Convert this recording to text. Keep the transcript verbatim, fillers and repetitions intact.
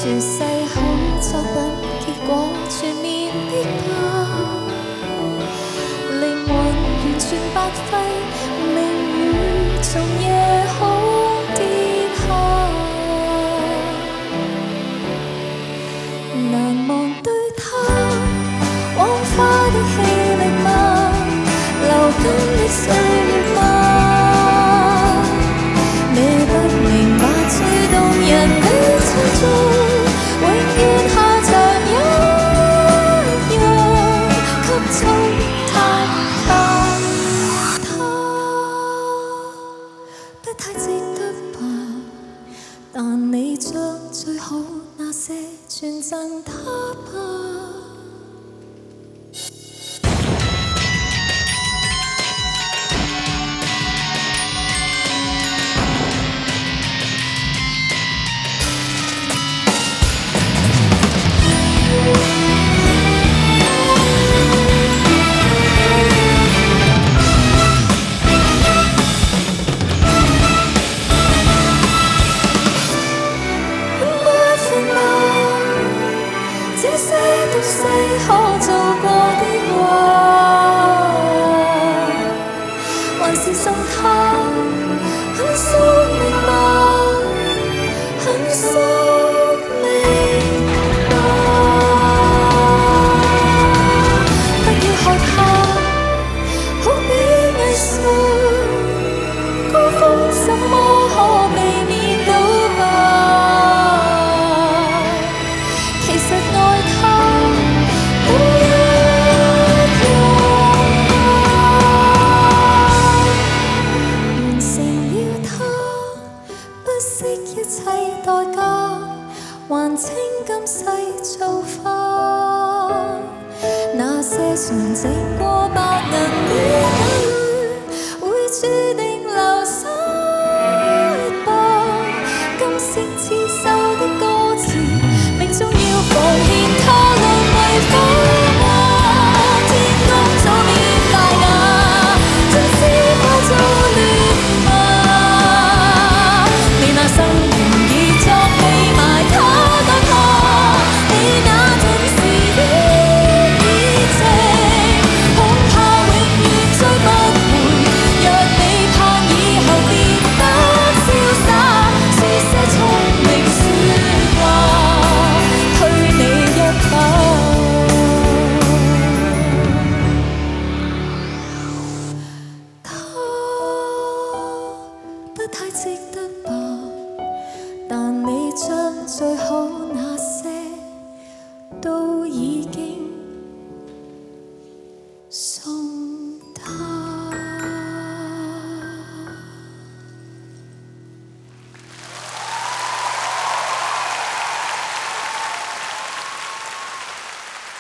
绝世好作品，结果全面的怕，灵魂完全白费，命与从夜空跌下，难忘对他枉花的气力吗？流金的歲月嗎？你不明白最動人的創造，永遠下場一樣，給糟蹋吧。他不太值得吧，但你將最好那些全贈他吧。這些東西可做過的話，還是送他很宿命吧，很宿命吧。不要害怕，好比藝術，高峰怎麼可避免到吧？其實愛他都一樣吧，完成了他，不惜一切代價，還稱今世造化。那些純淨過百能的眼淚，會注定流失吧。金色刺繡的歌詞，命中要奉獻他兩位花，天公早變大牙，真是化做亂麻。你那生緣已作秘埋他代價，你那盡是的熱情，恐怕永遠追不回。若你盼以後變得瀟灑，說些聰明說話，推你一把。他不太值得